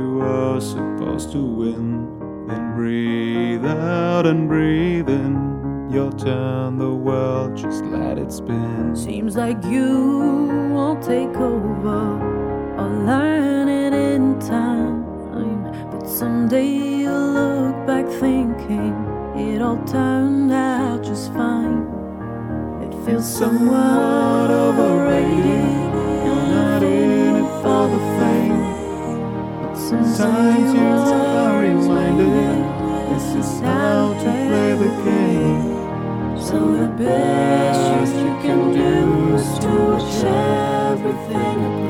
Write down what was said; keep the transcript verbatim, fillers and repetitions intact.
you are supposed to win. Then breathe out and breathe in. Your turn, the world, just let it spin. Seems like you won't take over or learn it in time, but someday you'll look back thinking it all turned out just fine. It feels somewhat overrated. You're not in it for the fame, but sometimes you are reminded this is how to play the game. So the best you can do is to watch everything